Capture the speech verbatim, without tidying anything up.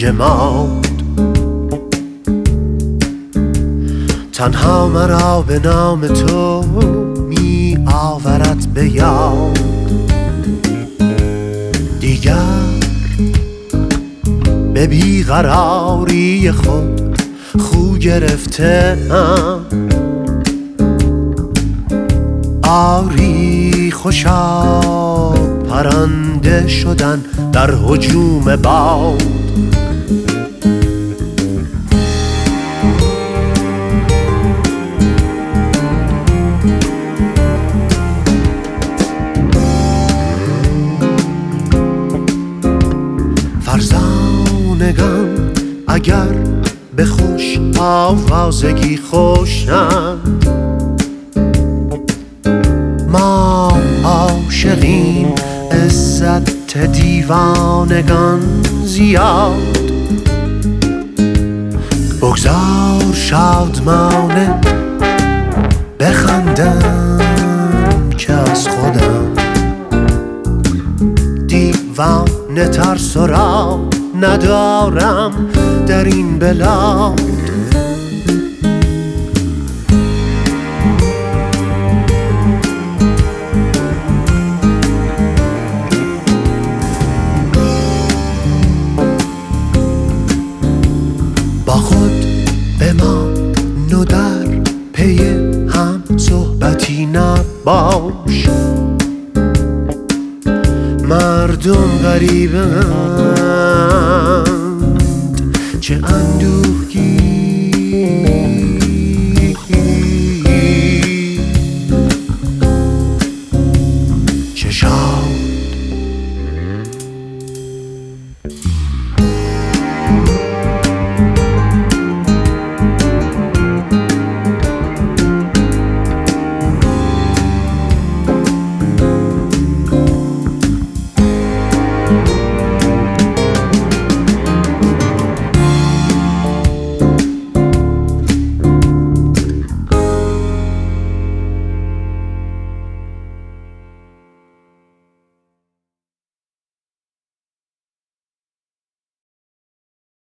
جماد. تنها مرا به نام تو می آورد به یاد. دیگر به بیقراری خود خو گرفته ام. آری خوشا پرنده شدن در هجوم باد. فرزانگان اگر به خوش آوازگی خوشند، ما عاشقیم عزت دیوانگان زیاد. بگذار شادمانه بخندم که از خودم دیوانه تر سراغ ندارم در این بلاد. با خود بمان و در پی هم صحبتی نباش. مردم غریبند چه اندوهگی، چه شاد.